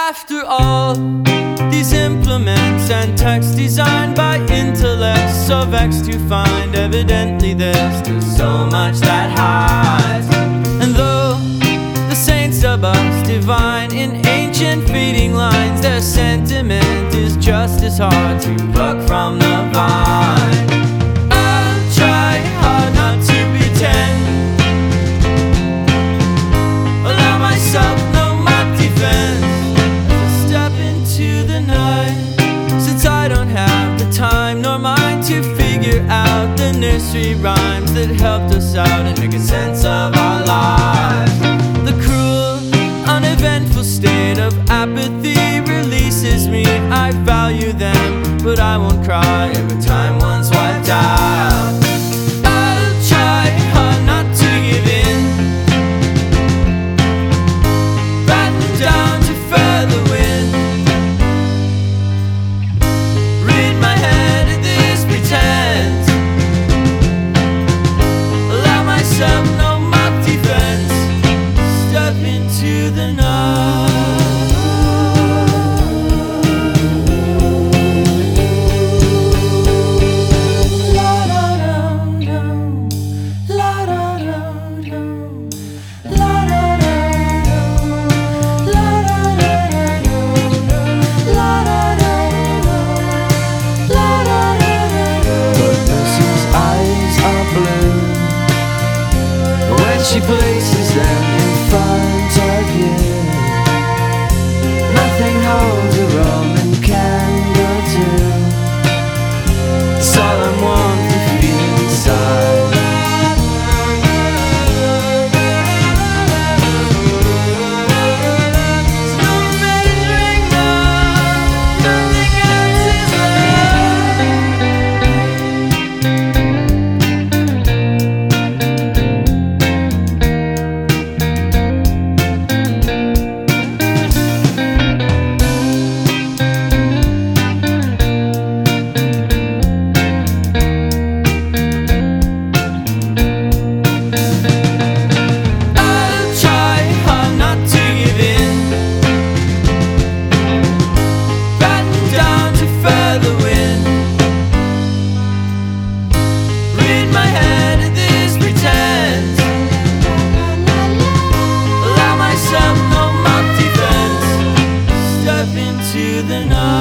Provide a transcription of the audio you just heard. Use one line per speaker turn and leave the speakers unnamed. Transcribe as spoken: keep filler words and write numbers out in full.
After all, these implements and text designed by intellects so vexed to find evidently there's still so much that hides. And though the saints dub us divine in ancient feeding lines, their sentiment is just as hard to pluck from the vine. I'll try hard not to pretend, allow myself no mock defense as I step into the night, since I don't have the time nor mind to figure out the nursery rhymes that helped us out and make a sense of our lives. The cruel, uneventful state of apathy releases me. I value them, but I won't cry every time one's wiped out. I'll try hard not to give in, batten down to feather wind, rid my head of this pretense, allow myself no mock defense, step into the night. She places them in front of you. Nothing holds a Roman candle to solemn warmth you feel inside. There's no measuring love, nothing else is into the night.